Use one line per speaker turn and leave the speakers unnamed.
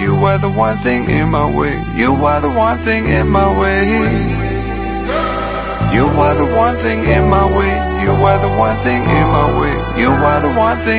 You are the one thing in my way. You are the one thing in my way. You are the one thing in my way. You are the one thing in my way. You are the one thing